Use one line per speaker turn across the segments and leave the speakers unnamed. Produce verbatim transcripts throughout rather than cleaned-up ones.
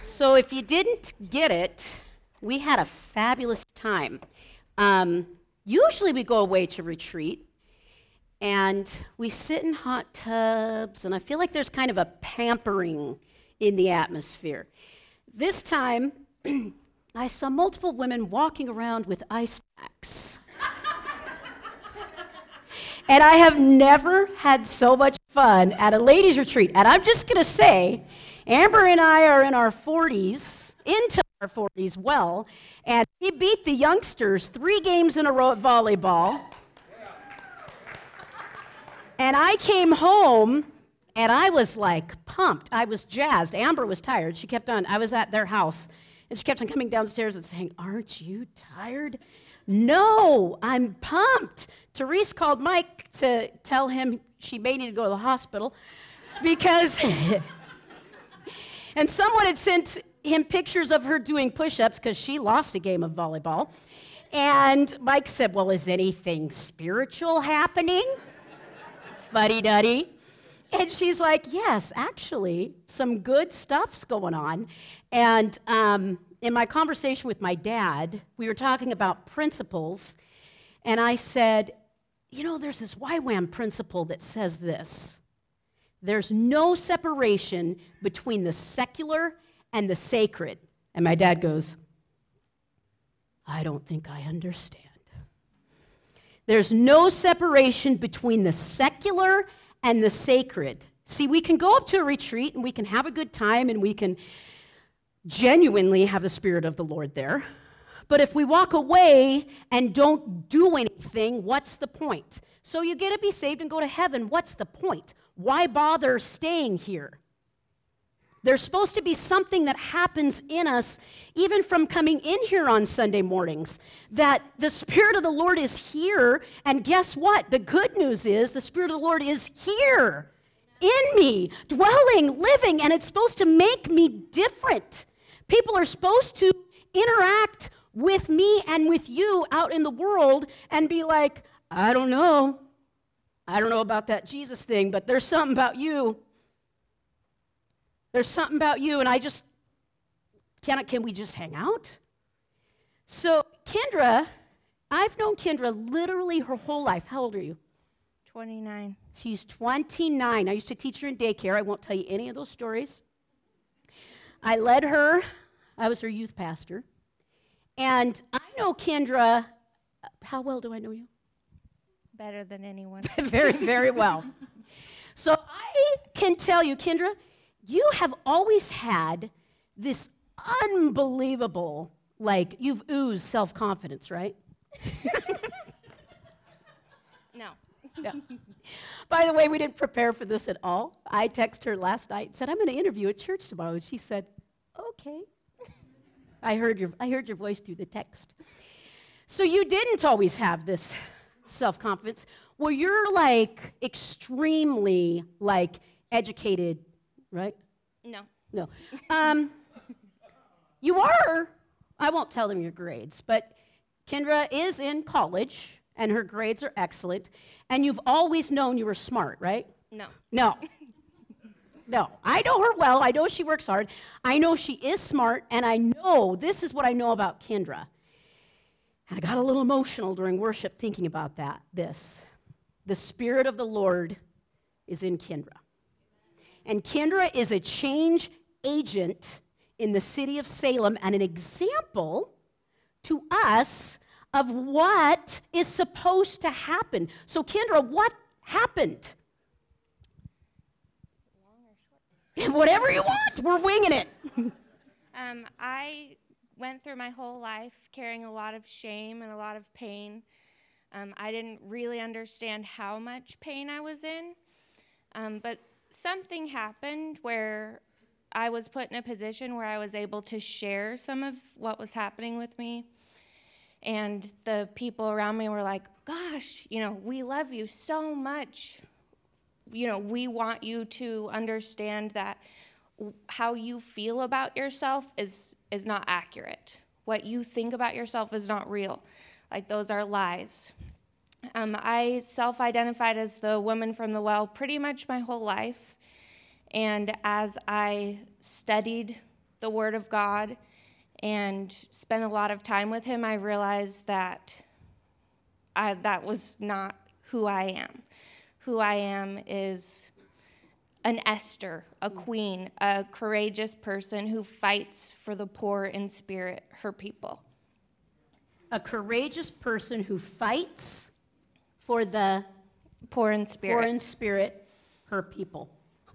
So if you didn't get it, we had a fabulous time. Um, usually we go away to retreat, and we sit in hot tubs, and I feel like there's kind of a pampering in the atmosphere. This time, I saw multiple women walking around with ice packs. And I have never had so much fun at a ladies' retreat. And I'm just going to say, Amber and I are in our forties, into our forties well, and we beat the youngsters three games in a row at volleyball. And I came home, and I was like pumped. I was jazzed. Amber was tired. She kept on, I was at their house, and she kept on coming downstairs and saying, "Aren't you tired?" No, I'm pumped. Therese called Mike to tell him she may need to go to the hospital because, and someone had sent him pictures of her doing push-ups because she lost a game of volleyball. And Mike said, "Well, is anything spiritual happening?" Fuddy-duddy. And she's like, "Yes, actually, some good stuff's going on." And um, in my conversation with my dad, we were talking about principles, and I said, you know, there's this Y WAM principle that says this: there's no separation between the secular and the sacred. And my dad goes, "I don't think I understand." There's no separation between the secular and the sacred. See, we can go up to a retreat and we can have a good time and we can genuinely have the Spirit of the Lord there. But if we walk away and don't do anything, what's the point? So you get to be saved and go to heaven. What's the point? Why bother staying here? There's supposed to be something that happens in us, even from coming in here on Sunday mornings, that the Spirit of the Lord is here, and guess what? The good news is the Spirit of the Lord is here, in me, dwelling, living, and it's supposed to make me different. People are supposed to interact with me and with you out in the world and be like, "I don't know. I don't know about that Jesus thing, but there's something about you. There's something about you, and I just, can, can we just hang out?" So Kendra, I've known Kendra literally her whole life. How old are you?
twenty-nine.
She's twenty-nine. I used to teach her in daycare. I won't tell you any of those stories. I led her. I was her youth pastor. And I know Kendra, how well do I know you?
Better than anyone.
Very, very well. So I can tell you, Kendra, you have always had this unbelievable, like, you've oozed self-confidence, right?
No.
No. By the way, we didn't prepare for this at all. I texted her last night and said, "I'm going to interview at church tomorrow." And she said, "Okay." I heard your I heard your voice through the text. So you didn't always have this self-confidence. Well, you're like extremely like educated, right?
No.
No. Um, you are. I won't tell them your grades, but Kendra is in college, and her grades are excellent. And you've always known you were smart, right?
No.
No. No. I know her well. I know she works hard. I know she is smart, and I know, this is what I know about Kendra. And I got a little emotional during worship thinking about that, this. The Spirit of the Lord is in Kendra. And Kendra is a change agent in the city of Salem and an example to us of what is supposed to happen. So, Kendra, what happened? Whatever you want, we're winging it.
um, I went through my whole life carrying a lot of shame and a lot of pain. Um, I didn't really understand how much pain I was in, um, but something happened where I was put in a position where I was able to share some of what was happening with me. And the people around me were like, "Gosh, you know, we love you so much. You know, we want you to understand that how you feel about yourself is is not accurate. What you think about yourself is not real. Like, those are lies." Um, I self-identified as the woman from the well pretty much my whole life. And as I studied the Word of God and spent a lot of time with him, I realized that I, that was not who I am. Who I am is an Esther, a queen, a courageous person who fights for the poor in spirit, her people.
A courageous person who fights for the
Poor in spirit.
poor in spirit, her people.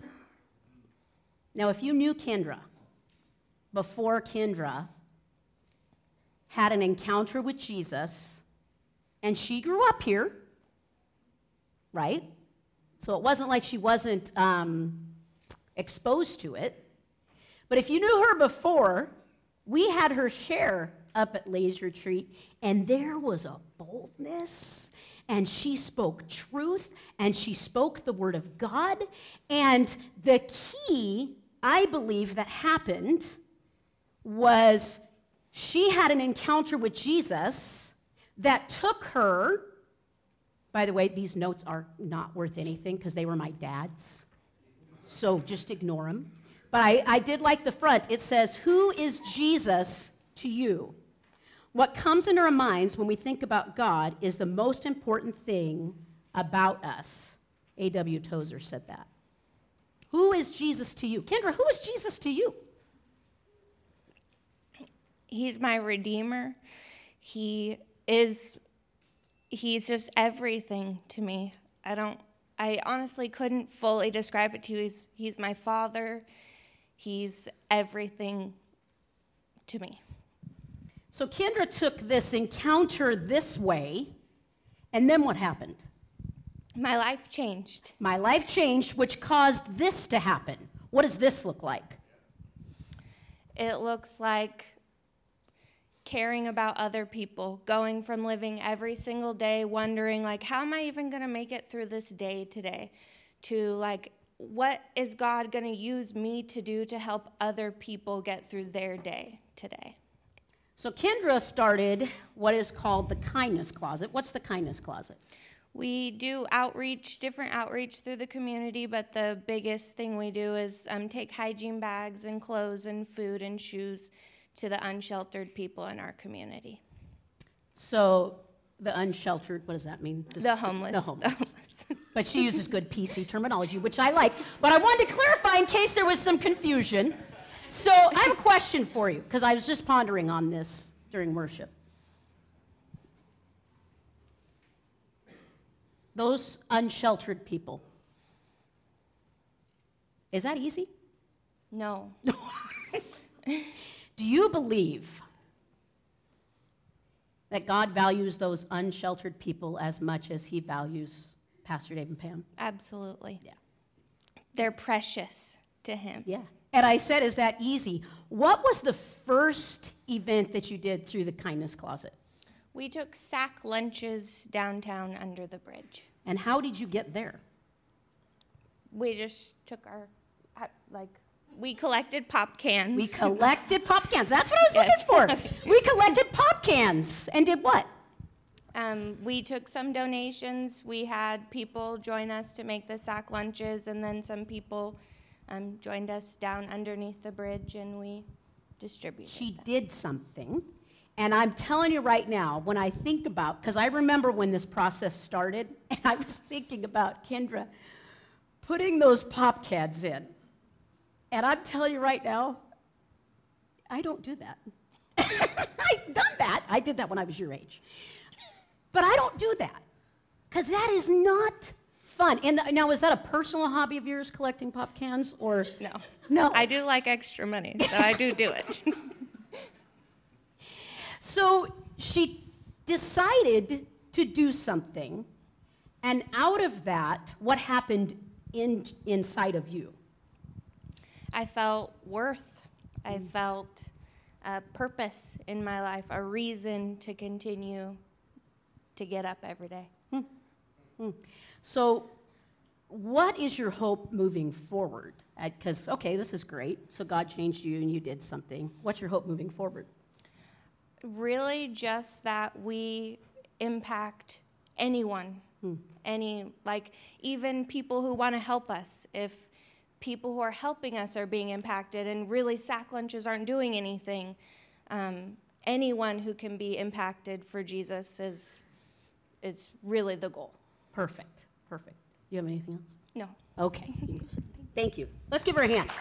Now, if you knew Kendra before Kendra had an encounter with Jesus, and she grew up here, right? So it wasn't like she wasn't um, exposed to it. But if you knew her before, we had her share up at Lays Retreat, and there was a boldness, and she spoke truth, and she spoke the word of God. And the key, I believe, that happened was she had an encounter with Jesus that took her. By the way, these notes are not worth anything because they were my dad's, so just ignore them. But I, I did like the front. It says, "Who is Jesus to you?" What comes into our minds when we think about God is the most important thing about us. A W Tozer said that. Who is Jesus to you? Kendra, who is Jesus to you?
He's my Redeemer. He is, he's just everything to me. I don't, I honestly couldn't fully describe it to you. He's, he's my Father. He's everything to me.
So Kendra took this encounter this way, and then what happened?
My life changed.
My life changed, which caused this to happen. What does this look like?
It looks like caring about other people, going from living every single day wondering, like, how am I even going to make it through this day today, to, like, what is God going to use me to do to help other people get through their day today?
So Kendra started what is called the Kindness Closet. What's the Kindness Closet?
We do outreach, different outreach through the community, but the biggest thing we do is um, take hygiene bags and clothes and food and shoes to the unsheltered people in our community.
So the unsheltered, what does that mean? Just
The homeless.
The homeless. The homeless. But she uses good P C terminology, which I like. But I wanted to clarify in case there was some confusion. So I have a question for you, because I was just pondering on this during worship. Those unsheltered people, is that easy?
No.
Do you believe that God values those unsheltered people as much as he values Pastor Dave and Pam?
Absolutely.
Yeah.
They're precious to him.
Yeah. And I said, is that easy? What was the first event that you did through the Kindness Closet?
We took sack lunches downtown under the bridge.
And how did you get there?
We just took our, uh, like, we collected pop cans.
We collected pop cans. That's what I was
Yes.
looking for. We collected pop cans and did what?
Um, we took some donations. We had people join us to make the sack lunches, and then some people um, joined us down underneath the bridge, and we distributed
She
them.
did something. And I'm telling you right now, when I think about, because I remember when this process started, and I was thinking about Kendra putting those pop cans in. And I'm telling you right now, I don't do that. I've done that. I did that when I was your age. But I don't do that, because that is not fun. And now, is that a personal hobby of yours, collecting pop cans, or?
No.
No.
I do like extra money, so I do do it.
So she decided to do something, and out of that, what happened in, inside of you?
I felt worth. I felt a purpose in my life, a reason to continue to get up every day.
Hmm. Hmm. So what is your hope moving forward? Because, okay, this is great. So God changed you and you did something. What's your hope moving forward?
Really just that we impact anyone, hmm. any, like even people who want to help us. If people who are helping us are being impacted, and really sack lunches aren't doing anything. Um, anyone who can be impacted for Jesus is is really the goal.
Perfect, perfect. You have anything else?
No.
Okay. Thank you. Let's give her a hand.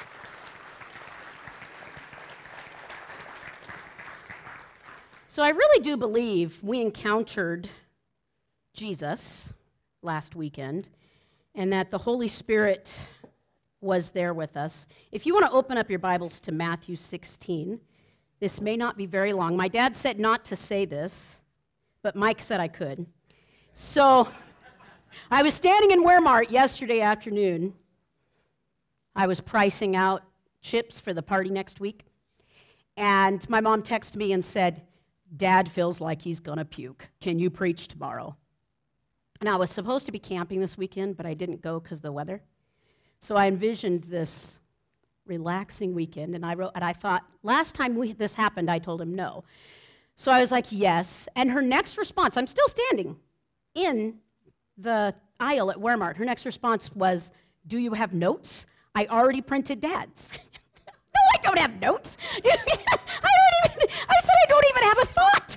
So I really do believe we encountered Jesus last weekend, and that the Holy Spirit was there with us. If you want to open up your Bibles to Matthew sixteen, this may not be very long. My dad said not to say this, but Mike said I could. So I was standing in Walmart yesterday afternoon. I was pricing out chips for the party next week, and my mom texted me and said, Dad feels like he's gonna puke. Can you preach tomorrow? And I was supposed to be camping this weekend, but I didn't go because of the weather. So I envisioned this relaxing weekend, and I wrote, and I thought, last time we, this happened, I told him no. So I was like, yes. And her next response, I'm still standing in the aisle at Walmart. Her next response was, do you have notes? I already printed Dad's. No, I don't have notes. I don't even, I said I don't even have a thought.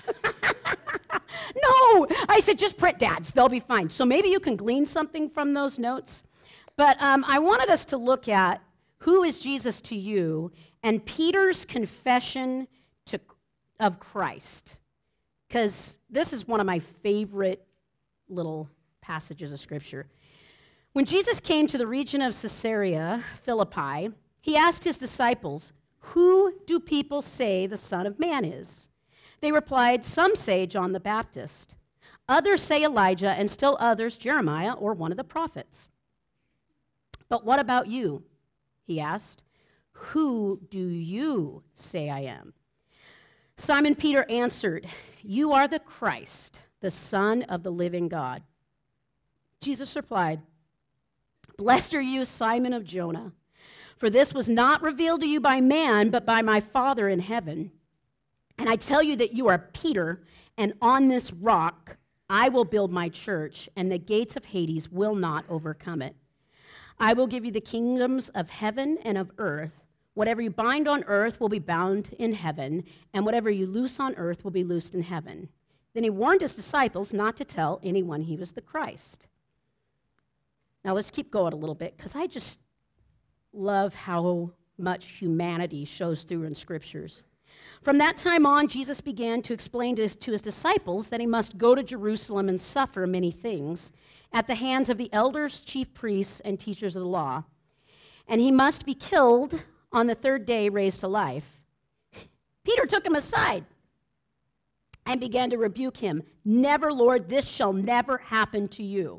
No, I said just print Dad's. They'll be fine. So maybe you can glean something from those notes. But um, I wanted us to look at who is Jesus to you and Peter's confession to, of Christ. Because this is one of my favorite little passages of Scripture. When Jesus came to the region of Caesarea Philippi, he asked his disciples, who do people say the Son of Man is? They replied, some say John the Baptist. Others say Elijah, and still others Jeremiah or one of the prophets. But what about you? He asked. Who do you say I am? Simon Peter answered, you are the Christ, the Son of the living God. Jesus replied, blessed are you, Simon of Jonah, for this was not revealed to you by man, but by my Father in heaven. And I tell you that you are Peter, and on this rock I will build my church, and the gates of Hades will not overcome it. I will give you the kingdoms of heaven and of earth. Whatever you bind on earth will be bound in heaven, and whatever you loose on earth will be loosed in heaven. Then he warned his disciples not to tell anyone he was the Christ. Now let's keep going a little bit, because I just love how much humanity shows through in Scriptures. From that time on, Jesus began to explain to his, to his disciples that he must go to Jerusalem and suffer many things at the hands of the elders, chief priests, and teachers of the law. And he must be killed on the third day, raised to life. Peter took him aside and began to rebuke him. Never, Lord, this shall never happen to you.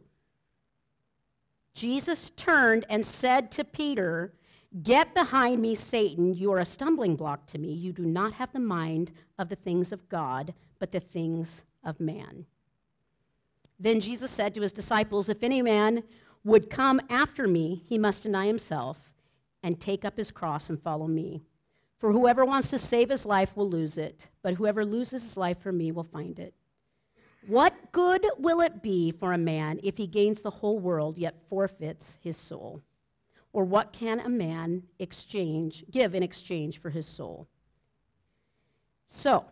Jesus turned and said to Peter, get behind me, Satan. You are a stumbling block to me. You do not have the mind of the things of God, but the things of man. Then Jesus said to his disciples, if any man would come after me, he must deny himself and take up his cross and follow me. For whoever wants to save his life will lose it, but whoever loses his life for me will find it. What good will it be for a man if he gains the whole world yet forfeits his soul? Or what can a man exchange, give in exchange for his soul? So,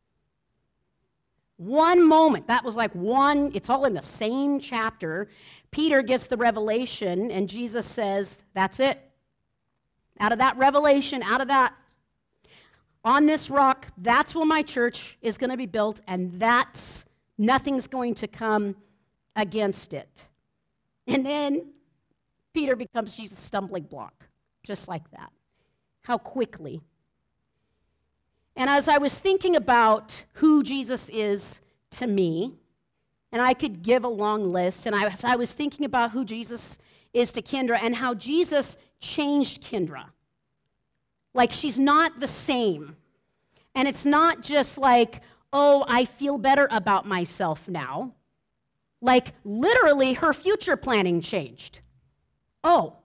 one moment, that was like one, it's all in the same chapter. Peter gets the revelation, and Jesus says, that's it. Out of that revelation, out of that, on this rock, that's where my church is going to be built, and that's, nothing's going to come against it. And then Peter becomes Jesus' stumbling block, just like that. How quickly. And as I was thinking about who Jesus is to me, and I could give a long list, and I, as I was thinking about who Jesus is to Kendra and how Jesus changed Kendra. Like, she's not the same. And it's not just like, oh, I feel better about myself now. Like, literally, her future planning changed. Oh,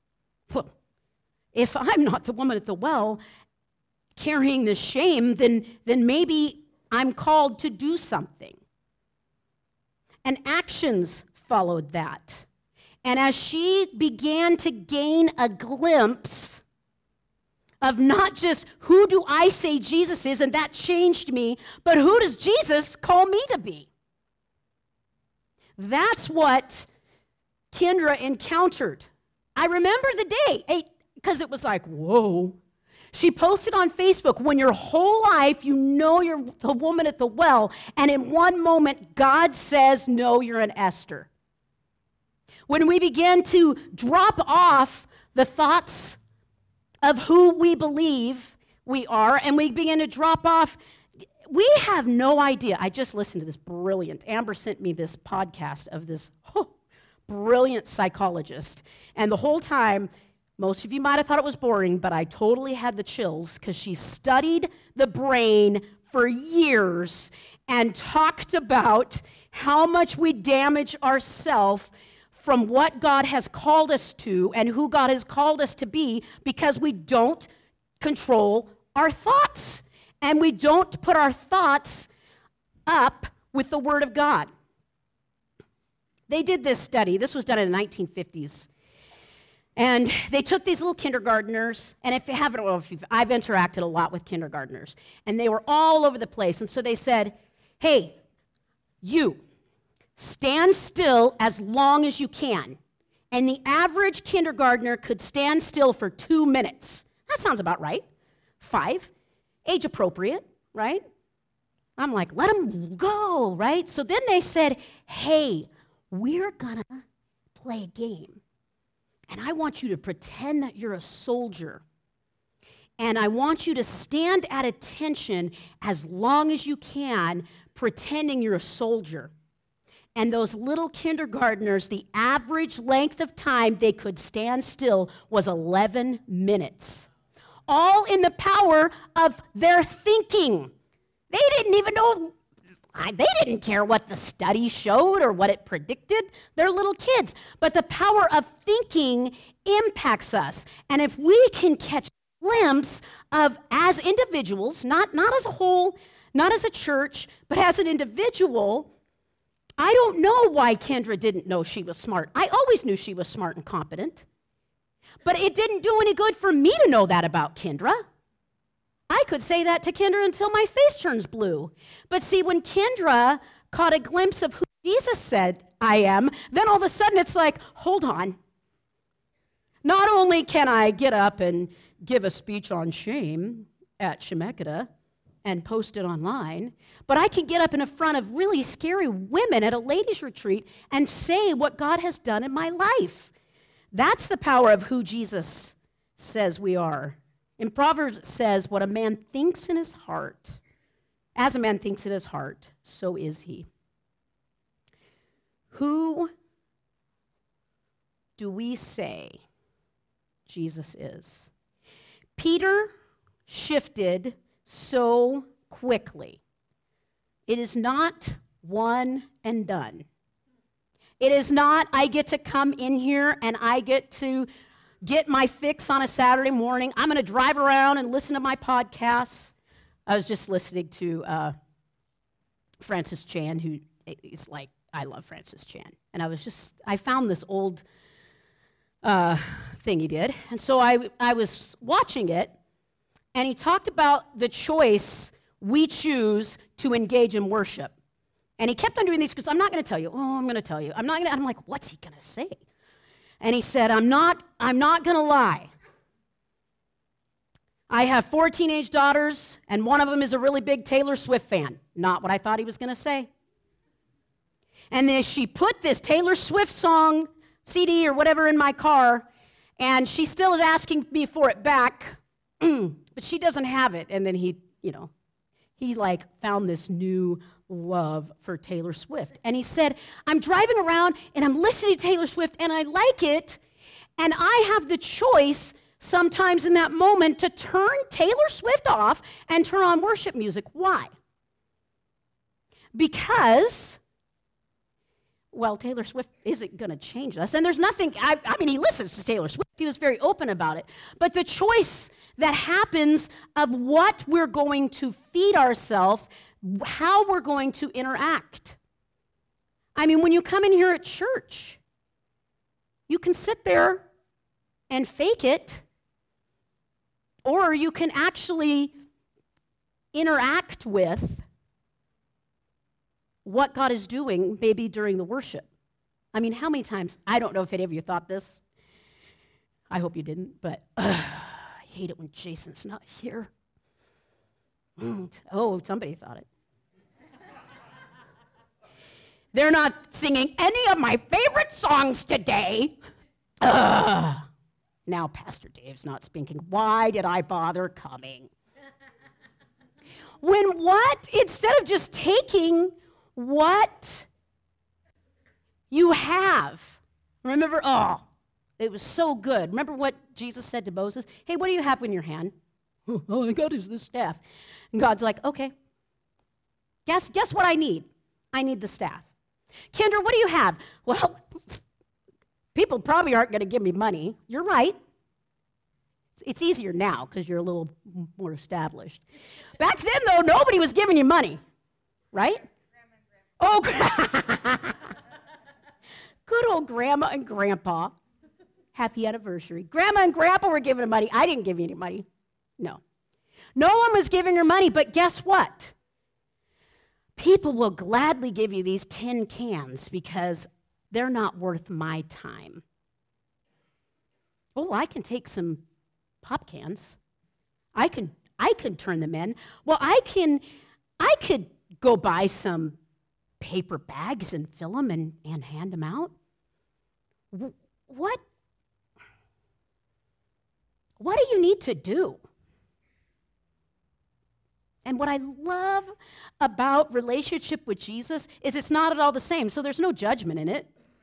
if I'm not the woman at the well carrying the shame, then, then maybe I'm called to do something. And actions followed that. And as she began to gain a glimpse of not just who do I say Jesus is, and that changed me, but who does Jesus call me to be? That's what Kendra encountered. I remember the day, because it was like, whoa. She posted on Facebook, when your whole life you know you're the woman at the well, and in one moment God says, no, you're an Esther. When we begin to drop off the thoughts of who we believe we are, and we begin to drop off, we have no idea. I just listened to this brilliant, Amber sent me this podcast of this oh, brilliant psychologist, and the whole time, most of you might have thought it was boring, but I totally had the chills because she studied the brain for years and talked about how much we damage ourselves from what God has called us to and who God has called us to be because we don't control our thoughts and we don't put our thoughts up with the Word of God. They did this study. This was done in the nineteen fifties. And they took these little kindergartners, and if you haven't, well, if you've, I've interacted a lot with kindergartners, and they were all over the place. And so they said, hey, you, stand still as long as you can. And the average kindergartner could stand still for two minutes. That sounds about right. Five, age appropriate, right? I'm like, let them go, right? So then they said, hey, we're gonna play a game. And I want you to pretend that you're a soldier. And I want you to stand at attention as long as you can, pretending you're a soldier. And those little kindergartners, the average length of time they could stand still was eleven minutes. All in the power of their thinking. They didn't even know. They didn't care what the study showed or what it predicted. They're little kids. But the power of thinking impacts us. And if we can catch a glimpse of, as individuals, not, not as a whole, not as a church, but as an individual, I don't know why Kendra didn't know she was smart. I always knew she was smart and competent. But it didn't do any good for me to know that about Kendra. I could say that to Kendra until my face turns blue. But see, when Kendra caught a glimpse of who Jesus said I am, then all of a sudden it's like, hold on. Not only can I get up and give a speech on shame at Shemeketa and post it online, but I can get up in front of really scary women at a ladies' retreat and say what God has done in my life. That's the power of who Jesus says we are. In Proverbs it says, what a man thinks in his heart, as a man thinks in his heart, so is he. Who do we say Jesus is? Peter shifted so quickly. It is not one and done. It is not, I get to come in here and I get to get my fix on a Saturday morning. I'm going to drive around and listen to my podcasts. I was just listening to uh, Francis Chan, who is like, I love Francis Chan. And I was just, I found this old uh, thing he did. And so I, I was watching it, and he talked about the choice we choose to engage in worship. And he kept on doing these because I'm not going to tell you. Oh, I'm going to tell you. I'm not going to. I'm like, what's he going to say? And he said, I'm not, I'm not going to lie. I have four teenage daughters, and one of them is a really big Taylor Swift fan. Not what I thought he was going to say. And then she put this Taylor Swift song, C D or whatever in my car, and she still is asking me for it back, but she doesn't have it. And then he, you know, he like found this new love for Taylor Swift. And he said, I'm driving around and I'm listening to Taylor Swift and I like it, and I have the choice sometimes in that moment to turn Taylor Swift off and turn on worship music. Why? Because, well, Taylor Swift isn't going to change us. And there's nothing, I, I mean, he listens to Taylor Swift. He was very open about it. But the choice that happens of what we're going to feed ourselves, how we're going to interact. I mean, when you come in here at church, You can sit there and fake it, or you can actually interact with what God is doing maybe during the worship. I mean, how many times, I don't know if any of you thought this. I hope you didn't, but uh, I hate it when Jason's not here. Mm. Oh, somebody thought it. They're not singing any of my favorite songs today. Uh, now Pastor Dave's not speaking. Why did I bother coming? When what? Instead of just taking what you have. Remember, oh, it was so good. Remember what Jesus said to Moses? Hey, what do you have in your hand? Oh, all I got is this staff. And God's like, okay. Guess, guess what I need? I need the staff. Kendra, what do you have? Well, people probably aren't going to give me money. You're right. It's easier now because you're a little more established. Back then, though, nobody was giving you money, right? Oh, good old grandma and grandpa. Happy anniversary. Grandma and grandpa were giving her money. I didn't give you any money. No. No one was giving her money, but guess what? People will gladly give you these tin cans because they're not worth my time. Oh, I can take some pop cans. I can I can turn them in. Well, I can I could go buy some paper bags and fill them and, and hand them out. What? What do you need to do? And what I love about relationship with Jesus is it's not at all the same, so there's no judgment in it.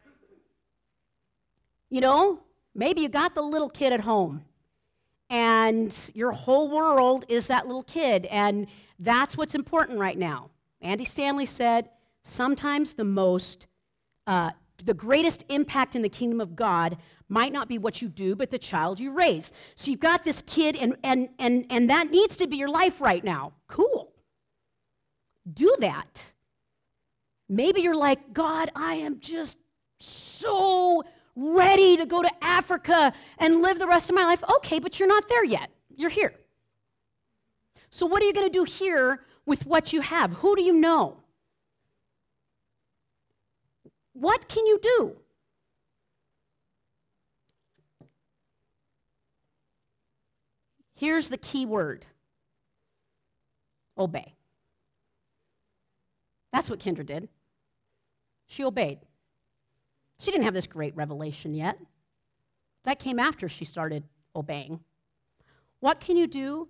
You know, maybe you got the little kid at home, and your whole world is that little kid, and that's what's important right now. Andy Stanley said, sometimes the most, uh, the greatest impact in the kingdom of God might not be what you do, but the child you raise. So you've got this kid, and and and and that needs to be your life right now. Cool. Do that. Maybe you're like, God, I am just so ready to go to Africa and live the rest of my life. Okay, but you're not there yet. You're here. So what are you going to do here with what you have? Who do you know? What can you do? Here's the key word. Obey. That's what Kendra did. She obeyed. She didn't have this great revelation yet. That came after she started obeying. What can you do?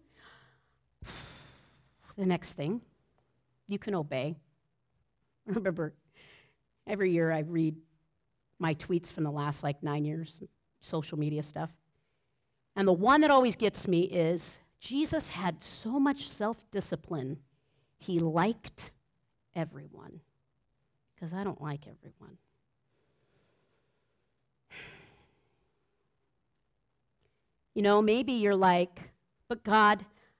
The next thing, you can obey. Remember, every year I read my tweets from the last like nine years, social media stuff. And the one that always gets me is, Jesus had so much self-discipline, he liked everyone. Because I don't like everyone. You know, maybe you're like, but God,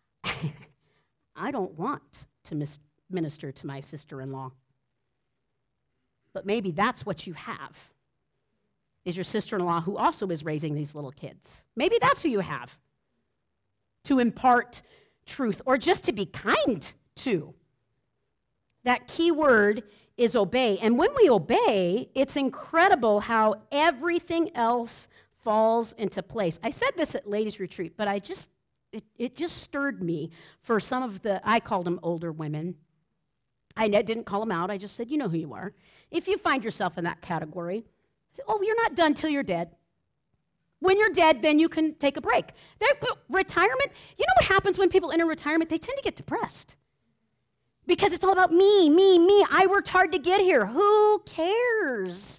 I don't want to mis- minister to my sister-in-law. But maybe that's what you have, is your sister-in-law who also is raising these little kids. Maybe that's who you have to impart truth or just to be kind to. That key word is obey. And when we obey, it's incredible how everything else falls into place. I said this at Ladies Retreat, but I just it, it just stirred me for some of the, I called them older women. I didn't call them out. I just said, you know who you are. If you find yourself in that category, say, oh, you're not done till you're dead. When you're dead, then you can take a break. They're, retirement, you know what happens when people enter retirement? They tend to get depressed. Because it's all about me, me, me. I worked hard to get here. Who cares?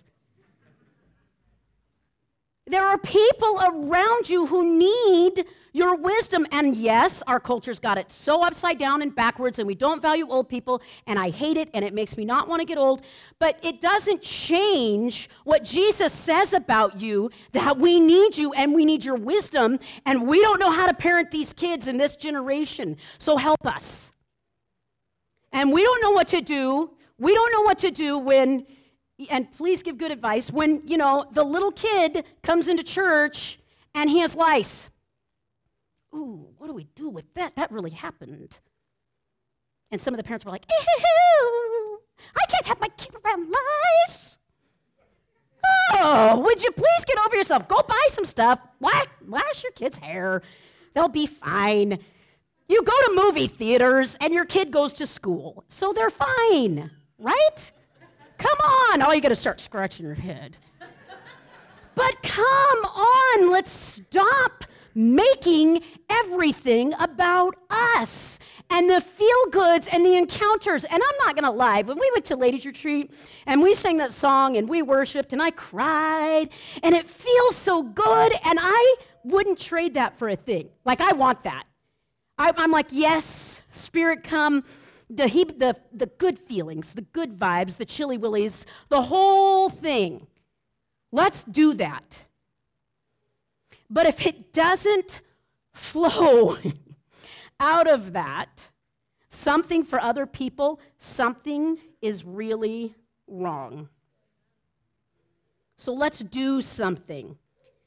There are people around you who need your wisdom. And yes, our culture's got it so upside down and backwards, and we don't value old people, and I hate it, and it makes me not want to get old. But it doesn't change what Jesus says about you, that we need you, and we need your wisdom, and we don't know how to parent these kids in this generation. So help us. And we don't know what to do. We don't know what to do when and please give good advice, when, you know, the little kid comes into church and he has lice. Ooh, what do we do with that? That really happened. And some of the parents were like, ew, I can't have my kid around lice. Oh, would you please get over yourself? Go buy some stuff. Wash, wash your kid's hair. They'll be fine. You go to movie theaters and your kid goes to school, so they're fine, right? Come on. Oh, you got to start scratching your head. But come on, let's stop making everything about us and the feel-goods and the encounters. And I'm not going to lie, when we went to Ladies Retreat and we sang that song and we worshiped and I cried and it feels so good, and I wouldn't trade that for a thing. Like, I want that. I, I'm like, yes, Spirit come, the, he, the, the good feelings, the good vibes, the chilly willies, the whole thing. Let's do that. But if it doesn't flow out of that, something for other people, something is really wrong. So let's do something.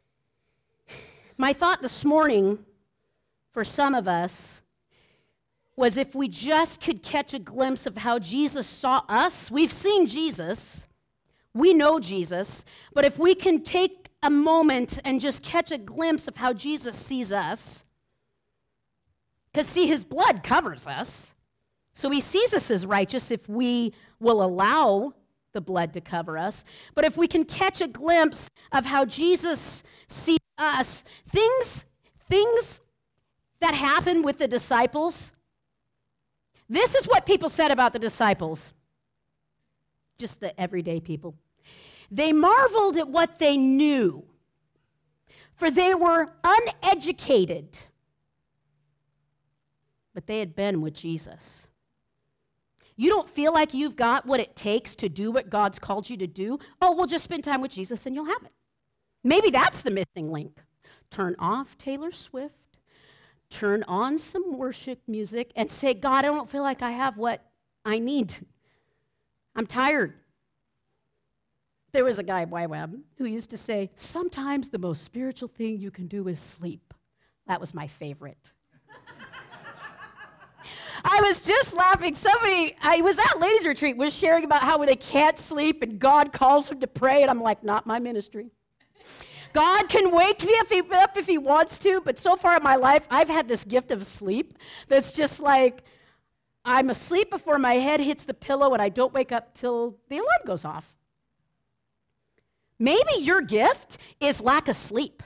My thought this morning for some of us was if we just could catch a glimpse of how Jesus saw us. We've seen Jesus. We know Jesus. But if we can take a moment and just catch a glimpse of how Jesus sees us, because, see, his blood covers us. So he sees us as righteous if we will allow the blood to cover us. But if we can catch a glimpse of how Jesus sees us, things, things that happen with the disciples, this is what people said about the disciples, just the everyday people. They marveled at what they knew, for they were uneducated, but they had been with Jesus. You don't feel like you've got what it takes to do what God's called you to do? Oh, well, just spend time with Jesus and you'll have it. Maybe that's the missing link. Turn off Taylor Swift, turn on some worship music, and say, God, I don't feel like I have what I need. I'm tired. There was a guy, Y WAB, who used to say, sometimes the most spiritual thing you can do is sleep. That was my favorite. I was just laughing. Somebody, I was at Ladies Retreat, was sharing about how they can't sleep and God calls them to pray, and I'm like, not my ministry. God can wake me if he, up if he wants to, but so far in my life, I've had this gift of sleep that's just like, I'm asleep before my head hits the pillow and I don't wake up till the alarm goes off. Maybe your gift is lack of sleep.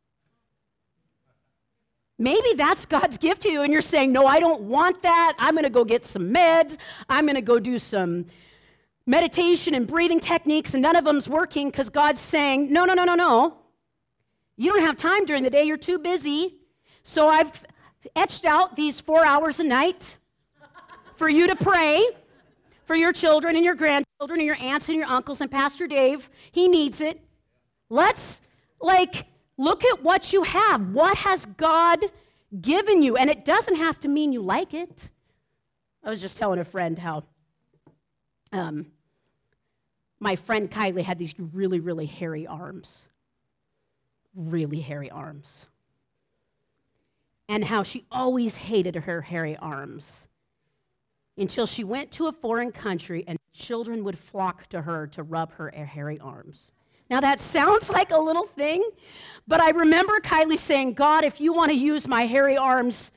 Maybe that's God's gift to you, and you're saying, no, I don't want that. I'm going to go get some meds. I'm going to go do some meditation and breathing techniques, and none of them's working because God's saying, no, no, no, no, no. You don't have time during the day. You're too busy. So I've etched out these four hours a night for you to pray for your children and your grandchildren and your aunts and your uncles and Pastor Dave. He needs it. Let's, like, look at what you have. What has God given you? And it doesn't have to mean you like it. I was just telling a friend how um, my friend Kylie had these really, really hairy arms. Really hairy arms. And how she always hated her hairy arms until she went to a foreign country and children would flock to her to rub her hairy arms. Now, that sounds like a little thing, but I remember Kylie saying, God, if you want to use my hairy arms,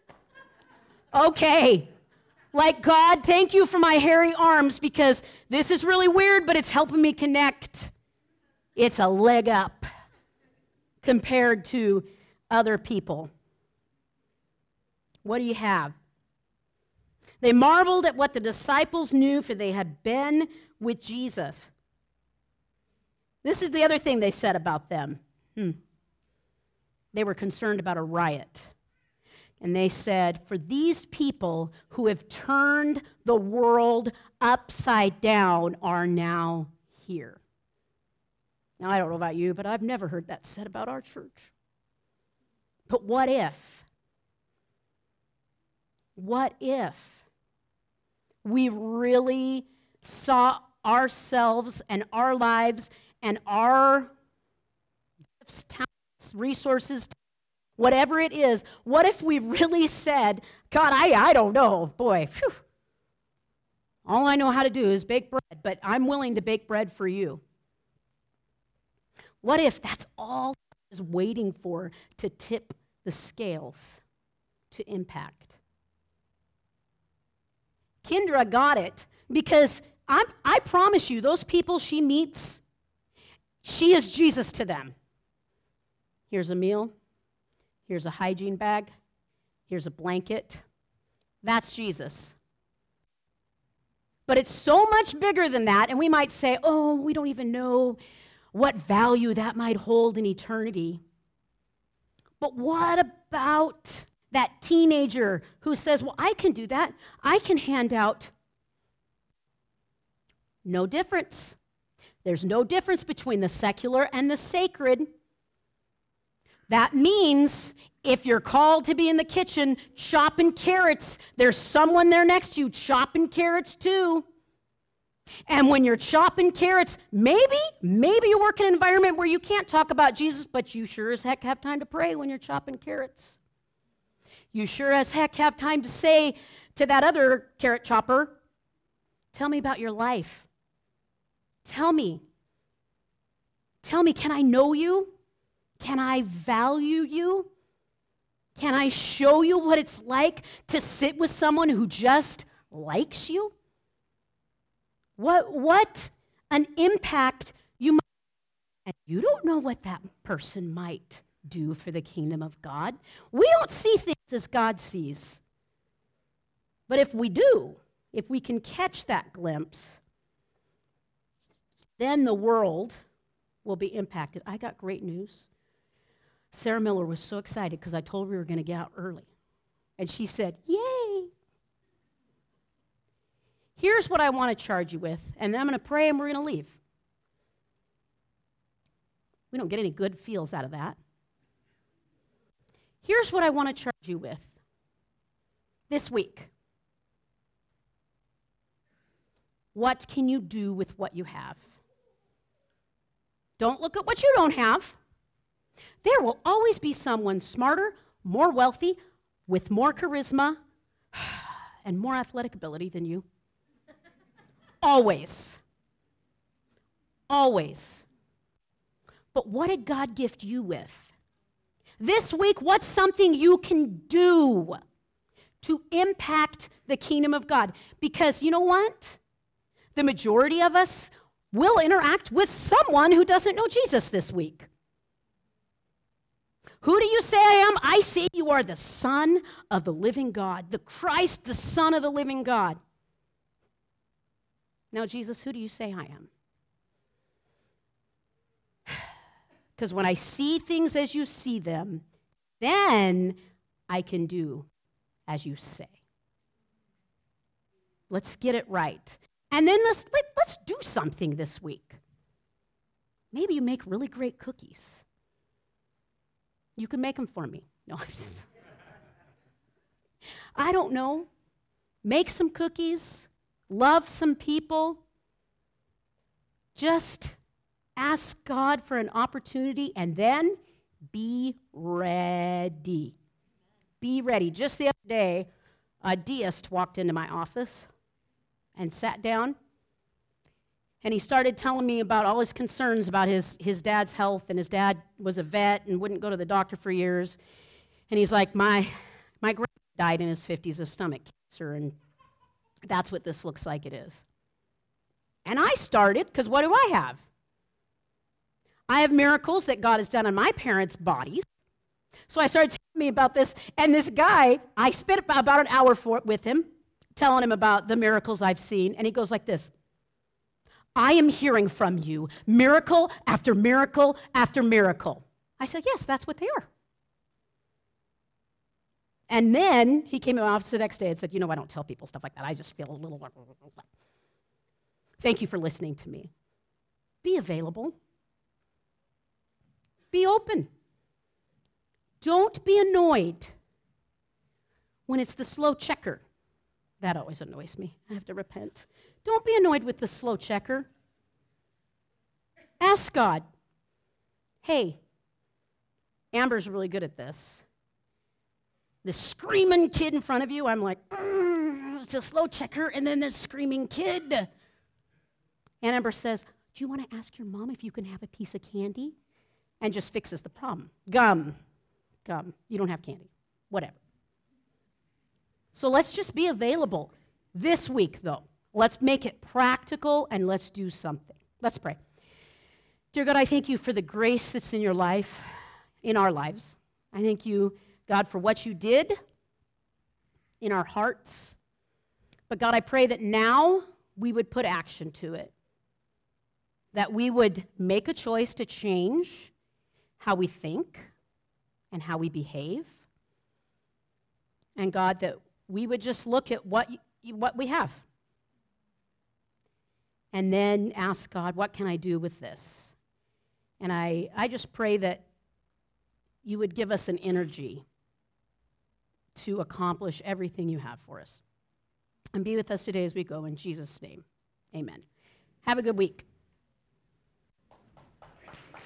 okay. Like, God, thank you for my hairy arms because this is really weird, but it's helping me connect. It's a leg up compared to other people. What do you have? They marveled at what the disciples knew, for they had been with Jesus. This is the other thing they said about them. Hmm. They were concerned about a riot. And they said, for these people who have turned the world upside down are now here. Now, I don't know about you, but I've never heard that said about our church. But what if? What if we really saw ourselves and our lives and our gifts, talents, resources, whatever it is, what if we really said, God, I, I don't know, boy, phew. All I know how to do is bake bread, but I'm willing to bake bread for you. What if that's all I was waiting for to tip the scales to impact? Kendra got it because I'm, I promise you, those people she meets, she is Jesus to them. Here's a meal. Here's a hygiene bag. Here's a blanket. That's Jesus. But it's so much bigger than that, and we might say, oh, we don't even know what value that might hold in eternity. But what about that teenager who says, well, I can do that. I can hand out. No difference. There's no difference between the secular and the sacred. That means if you're called to be in the kitchen chopping carrots, there's someone there next to you chopping carrots too. And when you're chopping carrots, maybe, maybe you work in an environment where you can't talk about Jesus, but you sure as heck have time to pray when you're chopping carrots. You sure as heck have time to say to that other carrot chopper, tell me about your life. Tell me. Tell me, can I know you? Can I value you? Can I show you what it's like to sit with someone who just likes you? What, what an impact you might, and you don't know what that person might do for the kingdom of God. We don't see things as God sees. But if we do, if we can catch that glimpse, then the world will be impacted. I got great news. Sarah Miller was so excited because I told her we were going to get out early. And she said, yay. Here's what I want to charge you with, and then I'm going to pray and we're going to leave. We don't get any good feels out of that. Here's what I want to charge you with this week. What can you do with what you have? Don't look at what you don't have. There will always be someone smarter, more wealthy, with more charisma, and more athletic ability than you. Always. Always. But what did God gift you with? This week, what's something you can do to impact the kingdom of God? Because you know what? The majority of us will interact with someone who doesn't know Jesus this week. Who do you say I am? I say you are the Son of the living God, the Christ, the Son of the living God. Now, Jesus, who do you say I am? Because when I see things as you see them, then I can do as you say. Let's get it right. And then let's, let, let's do something this week. Maybe you make really great cookies. You can make them for me. No, I'm just, I don't know. Make some cookies. Love some people. Just ask God for an opportunity and then be ready. Be ready. Just the other day, a deist walked into my office and sat down, and he started telling me about all his concerns about his, his dad's health, and his dad was a vet and wouldn't go to the doctor for years. And he's like, my, my grandpa died in his fifties of stomach cancer, and that's what this looks like it is. And I started, because what do I have? I have miracles that God has done in my parents' bodies. So I started telling me about this, and this guy, I spent about an hour for, with him, telling him about the miracles I've seen, and he goes like this: I am hearing from you miracle after miracle after miracle. I said, yes, that's what they are. And then he came to my office the next day and said, you know, I don't tell people stuff like that. I just feel a little... Thank you for listening to me. Be available. Be open. Don't be annoyed when it's the slow checker That always annoys me. I have to repent. Don't be annoyed with the slow checker. Ask God, hey, Amber's really good at this. The screaming kid in front of you, I'm like, it's a slow checker, and then the screaming kid. And Amber says, do you want to ask your mom if you can have a piece of candy? And just fixes the problem. Gum. Gum. You don't have candy. Whatever. So let's just be available. This week, though, let's make it practical and let's do something. Let's pray. Dear God, I thank you for the grace that's in your life, in our lives. I thank you, God, for what you did in our hearts. But God, I pray that now we would put action to it, that we would make a choice to change how we think and how we behave. And God, that we would just look at what, you, what we have and then ask God, what can I do with this? And I, I just pray that you would give us an energy to accomplish everything you have for us. And be with us today as we go in Jesus' name. Amen. Have a good week.